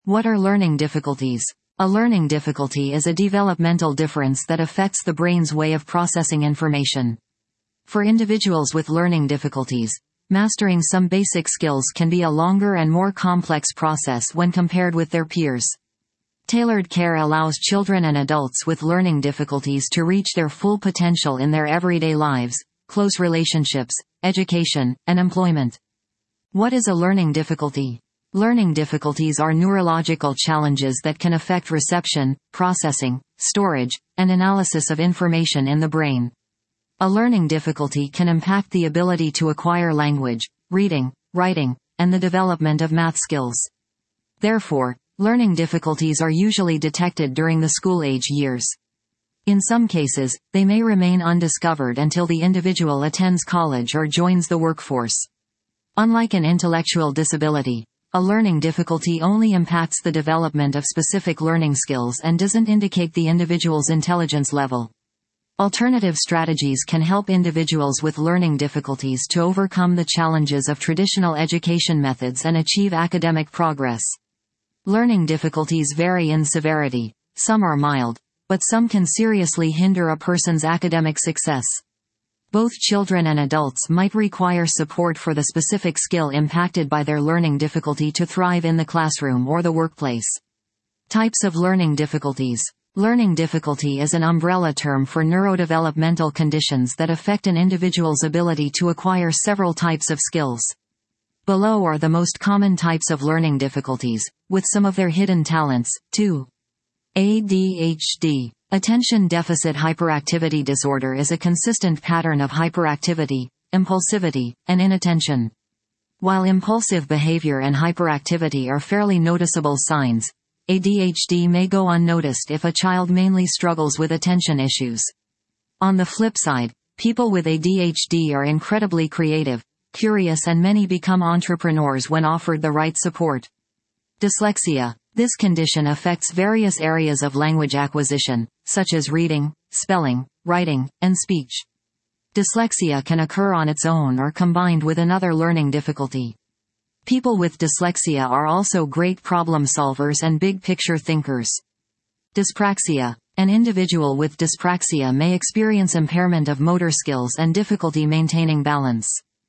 What are learning difficulties? A learning difficulty is a developmental difference that affects the brain's way of processing information. For individuals with learning difficulties, mastering some basic skills can be a longer and more complex process when compared with their peers. Tailored care allows children and adults with learning difficulties to reach their full potential in their everyday lives, close relationships, education, and employment. What is a learning difficulty? Learning difficulties are neurological challenges that can affect reception, processing, storage, and analysis of information in the brain. A learning difficulty can impact the ability to acquire language, reading, writing, and the development of math skills. Therefore, learning difficulties are usually detected during the school-age years. In some cases, they may remain undiscovered until the individual attends college or joins the workforce. Unlike an intellectual disability, a learning difficulty only impacts the development of specific learning skills and doesn't indicate the individual's intelligence level. Alternative strategies can help individuals with learning difficulties to overcome the challenges of traditional education methods and achieve academic progress. Learning difficulties vary in severity. Some are mild, but some can seriously hinder a person's academic success. Both children and adults might require support for the specific skill impacted by their learning difficulty to thrive in the classroom or the workplace. Types of learning difficulties. Learning difficulty is an umbrella term for neurodevelopmental conditions that affect an individual's ability to acquire several types of skills. Below are the most common types of learning difficulties, with some of their hidden talents. 2. ADHD. Attention Deficit Hyperactivity Disorder is a consistent pattern of hyperactivity, impulsivity, and inattention. While impulsive behavior and hyperactivity are fairly noticeable signs, ADHD may go unnoticed if a child mainly struggles with attention issues. On the flip side, people with ADHD are incredibly creative, curious, and many become entrepreneurs when offered the right support. Dyslexia. This condition affects various areas of language acquisition, such as reading, spelling, writing, and speech. Dyslexia can occur on its own or combined with another learning difficulty. People with dyslexia are also great problem solvers and big-picture thinkers. Dyspraxia. An individual with dyspraxia may experience impairment of motor skills and difficulty maintaining balance.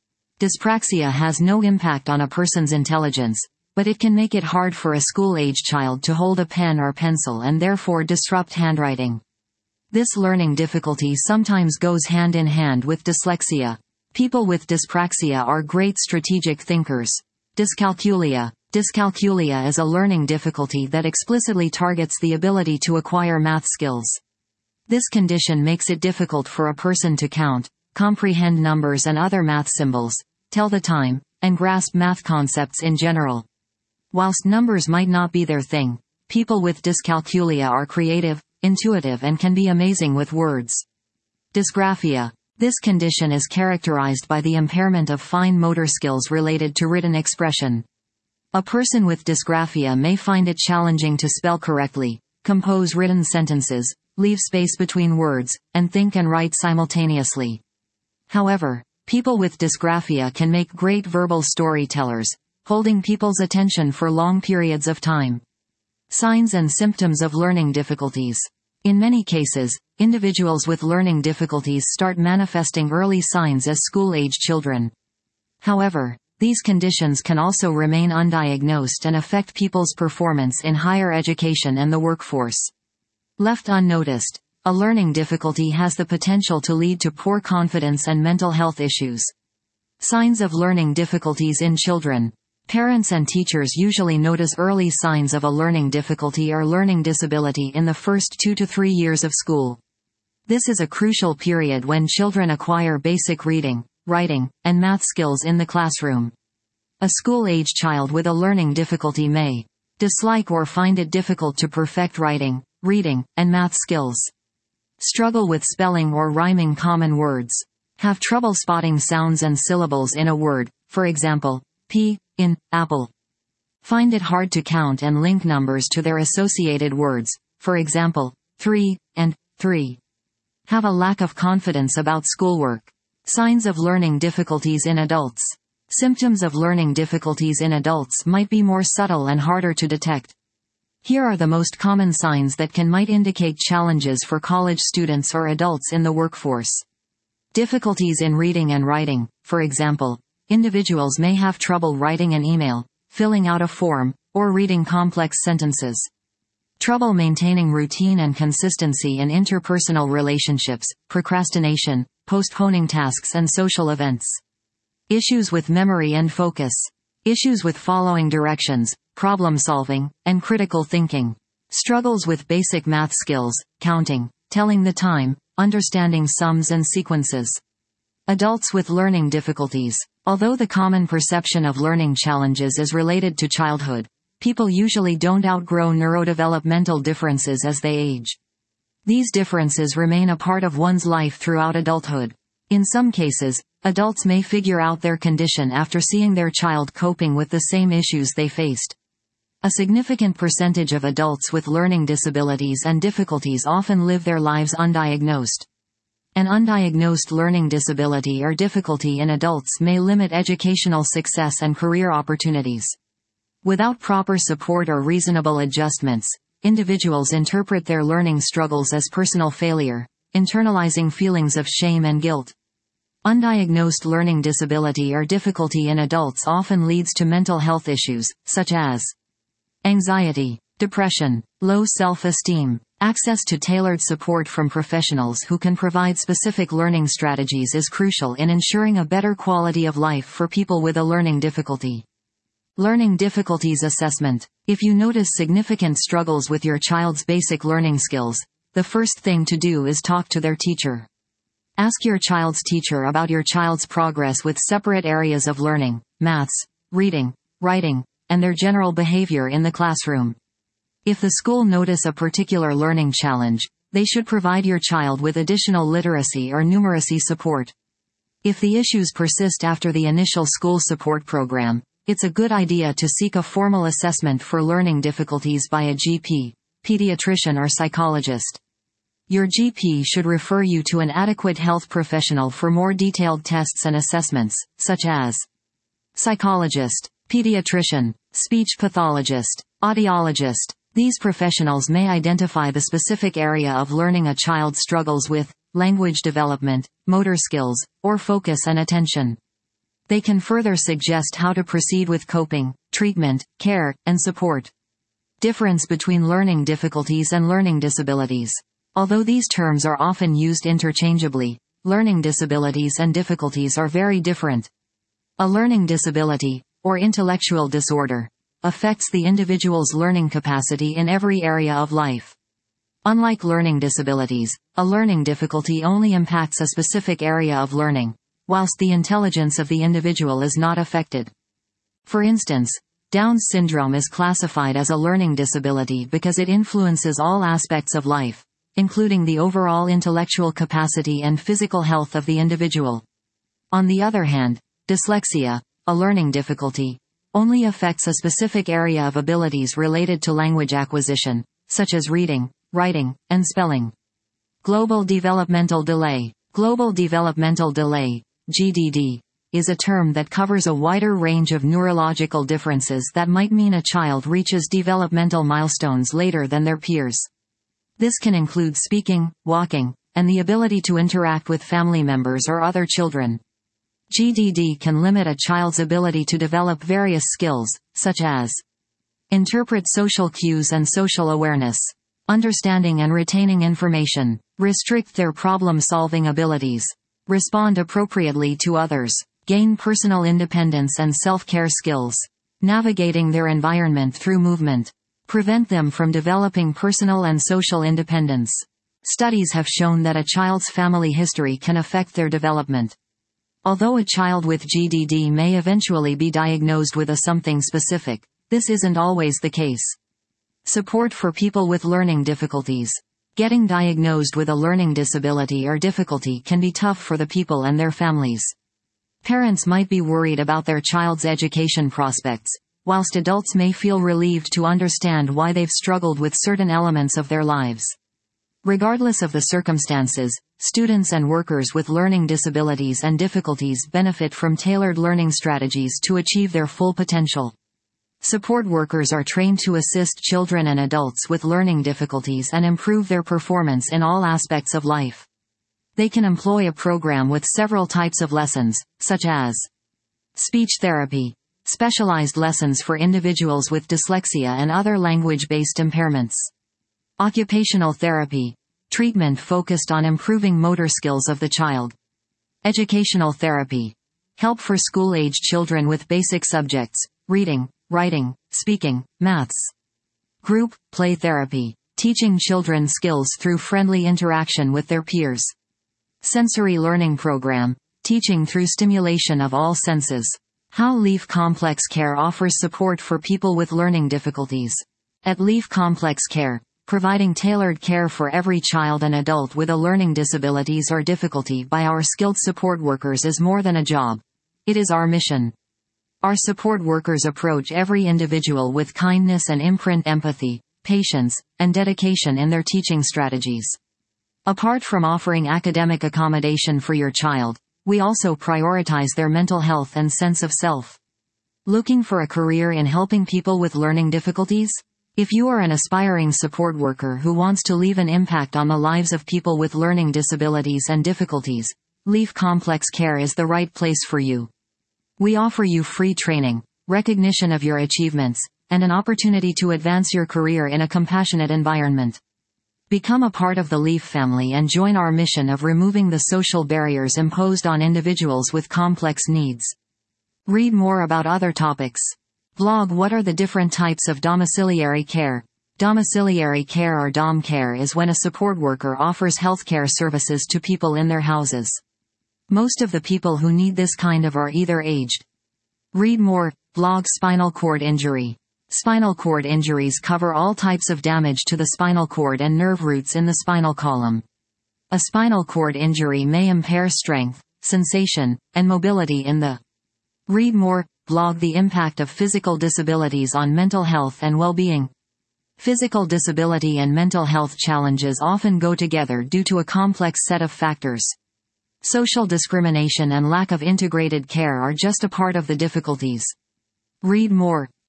Dyspraxia has no impact on a person's intelligence, but it can make it hard for a school-age child to hold a pen or pencil and therefore disrupt handwriting. This learning difficulty sometimes goes hand in hand with dyslexia. People with dyspraxia are great strategic thinkers. Dyscalculia. Dyscalculia is a learning difficulty that explicitly targets the ability to acquire math skills. This condition makes it difficult for a person to count, comprehend numbers and other math symbols, tell the time, and grasp math concepts in general. Whilst numbers might not be their thing, people with dyscalculia are creative, intuitive, and can be amazing with words. Dysgraphia. This condition is characterized by the impairment of fine motor skills related to written expression. A person with dysgraphia may find it challenging to spell correctly, compose written sentences, leave space between words, and think and write simultaneously. However, people with dysgraphia can make great verbal storytellers, holding people's attention for long periods of time. Signs and symptoms of learning difficulties. In many cases, individuals with learning difficulties start manifesting early signs as school-age children. However, these conditions can also remain undiagnosed and affect people's performance in higher education and the workforce. Left unnoticed, a learning difficulty has the potential to lead to poor confidence and mental health issues. Signs of learning difficulties in children. Parents and teachers usually notice early signs of a learning difficulty or learning disability in the first 2 to 3 years of school. This is a crucial period when children acquire basic reading, writing, and math skills in the classroom. A school-age child with a learning difficulty may dislike or find it difficult to perfect writing, reading, and math skills. Struggle with spelling or rhyming common words. Have trouble spotting sounds and syllables in a word, for example, P, in, apple. Find it hard to count and link numbers to their associated words, for example, 3, and 3. Have a lack of confidence about schoolwork. Signs of learning difficulties in adults. Symptoms of learning difficulties in adults might be more subtle and harder to detect. Here are the most common signs that might indicate challenges for college students or adults in the workforce. Difficulties in reading and writing. For example, individuals may have trouble writing an email, filling out a form, or reading complex sentences. Trouble maintaining routine and consistency in interpersonal relationships, procrastination, postponing tasks and social events. Issues with memory and focus. Issues with following directions, problem solving, and critical thinking. Struggles with basic math skills, counting, telling the time, understanding sums and sequences. Adults with learning difficulties. Although the common perception of learning challenges is related to childhood, people usually don't outgrow neurodevelopmental differences as they age. These differences remain a part of one's life throughout adulthood. In some cases, adults may figure out their condition after seeing their child coping with the same issues they faced. A significant percentage of adults with learning disabilities and difficulties often live their lives undiagnosed. An undiagnosed learning disability or difficulty in adults may limit educational success and career opportunities. Without proper support or reasonable adjustments, individuals interpret their learning struggles as personal failure, internalizing feelings of shame and guilt. Undiagnosed learning disability or difficulty in adults often leads to mental health issues, such as anxiety, depression, low self-esteem. Access to tailored support from professionals who can provide specific learning strategies is crucial in ensuring a better quality of life for people with a learning difficulty. Learning difficulties assessment. If you notice significant struggles with your child's basic learning skills, the first thing to do is talk to their teacher. Ask your child's teacher about your child's progress with separate areas of learning, maths, reading, writing, and their general behavior in the classroom. If the school notice a particular learning challenge, they should provide your child with additional literacy or numeracy support. If the issues persist after the initial school support program, it's a good idea to seek a formal assessment for learning difficulties by a GP, pediatrician or psychologist. Your GP should refer you to an adequate health professional for more detailed tests and assessments, such as psychologist, pediatrician, speech pathologist, audiologist. These professionals may identify the specific area of learning a child struggles with, language development, motor skills, or focus and attention. They can further suggest how to proceed with coping, treatment, care, and support. Difference between learning difficulties and learning disabilities. Although these terms are often used interchangeably, learning disabilities and difficulties are very different. A learning disability, or intellectual disorder, affects the individual's learning capacity in every area of life. Unlike learning disabilities, a learning difficulty only impacts a specific area of learning, whilst the intelligence of the individual is not affected. For instance, Down syndrome is classified as a learning disability because it influences all aspects of life, including the overall intellectual capacity and physical health of the individual. On the other hand, dyslexia, a learning difficulty, only affects a specific area of abilities related to language acquisition, such as reading, writing, and spelling. Global developmental delay. Global developmental delay, GDD, is a term that covers a wider range of neurological differences that might mean a child reaches developmental milestones later than their peers. This can include speaking, walking, and the ability to interact with family members or other children. GDD can limit a child's ability to develop various skills, such as interpret social cues and social awareness, understanding and retaining information, restrict their problem-solving abilities, respond appropriately to others, gain personal independence and self-care skills, navigating their environment through movement, prevent them from developing personal and social independence. Studies have shown that a child's family history can affect their development. Although a child with GDD may eventually be diagnosed with a something specific, this isn't always the case. Support for people with learning difficulties. Getting diagnosed with a learning disability or difficulty can be tough for the people and their families. Parents might be worried about their child's education prospects, whilst adults may feel relieved to understand why they've struggled with certain elements of their lives. Regardless of the circumstances, students and workers with learning disabilities and difficulties benefit from tailored learning strategies to achieve their full potential. Support workers are trained to assist children and adults with learning difficulties and improve their performance in all aspects of life. They can employ a program with several types of lessons, such as speech therapy, specialized lessons for individuals with dyslexia and other language-based impairments, occupational therapy, treatment focused on improving motor skills of the child, educational therapy, help for school-age children with basic subjects, reading, writing, speaking, maths, group play therapy, teaching children skills through friendly interaction with their peers, sensory learning program, teaching through stimulation of all senses. How Leaf Complex Care offers support for people with learning difficulties. At Leaf Complex Care, providing tailored care for every child and adult with a learning disabilities or difficulty by our skilled support workers is more than a job. It is our mission. Our support workers approach every individual with kindness and imprint empathy, patience, and dedication in their teaching strategies. Apart from offering academic accommodation for your child, we also prioritize their mental health and sense of self. Looking for a career in helping people with learning difficulties? If you are an aspiring support worker who wants to leave an impact on the lives of people with learning disabilities and difficulties, Leaf Complex Care is the right place for you. We offer you free training, recognition of your achievements, and an opportunity to advance your career in a compassionate environment. Become a part of the Leaf family and join our mission of removing the social barriers imposed on individuals with complex needs. Read more about other topics. Blog. What are the different types of domiciliary care? Domiciliary care or dom care is when a support worker offers healthcare services to people in their houses. Most of the people who need this kind of are either aged. Read more. Blog. Spinal cord injury. Spinal cord injuries cover all types of damage to the spinal cord and nerve roots in the spinal column. A spinal cord injury may impair strength, sensation, and mobility in the. Read more. Blog. The impact of physical disabilities on mental health and well-being. Physical disability and mental health challenges often go together due to a complex set of factors. Social discrimination and lack of integrated care are just a part of the difficulties. Read more.